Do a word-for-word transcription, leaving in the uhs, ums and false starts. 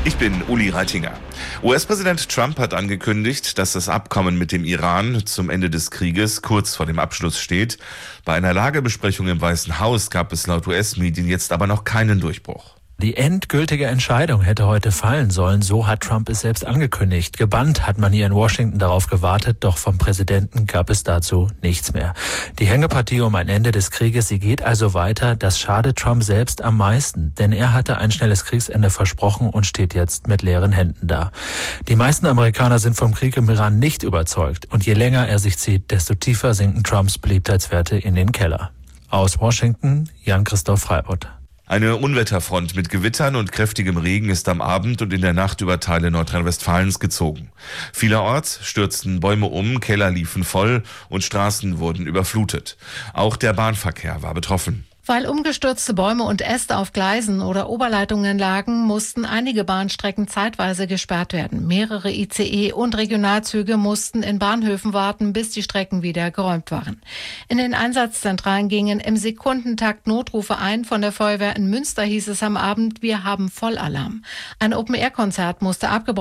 Ich bin Uli Reitinger. U S-Präsident Trump hat angekündigt, dass das Abkommen mit dem Iran zum Ende des Krieges kurz vor dem Abschluss steht. Bei einer Lagebesprechung im Weißen Haus gab es laut U S-Medien jetzt aber noch keinen Durchbruch. Die endgültige Entscheidung hätte heute fallen sollen, so hat Trump es selbst angekündigt. Gebannt hat man hier in Washington darauf gewartet, doch vom Präsidenten gab es dazu nichts mehr. Die Hängepartie um ein Ende des Krieges, sie geht also weiter. Das schadet Trump selbst am meisten, denn er hatte ein schnelles Kriegsende versprochen und steht jetzt mit leeren Händen da. Die meisten Amerikaner sind vom Krieg im Iran nicht überzeugt und je länger er sich zieht, desto tiefer sinken Trumps Beliebtheitswerte in den Keller. Aus Washington, Jan-Christoph Freibott. Eine Unwetterfront mit Gewittern und kräftigem Regen ist am Abend und in der Nacht über Teile Nordrhein-Westfalens gezogen. Vielerorts stürzten Bäume um, Keller liefen voll und Straßen wurden überflutet. Auch der Bahnverkehr war betroffen. Weil umgestürzte Bäume und Äste auf Gleisen oder Oberleitungen lagen, mussten einige Bahnstrecken zeitweise gesperrt werden. Mehrere I C E und Regionalzüge mussten in Bahnhöfen warten, bis die Strecken wieder geräumt waren. In den Einsatzzentralen gingen im Sekundentakt Notrufe ein. Von der Feuerwehr in Münster hieß es am Abend, wir haben Vollalarm. Ein Open-Air-Konzert musste abgebrochen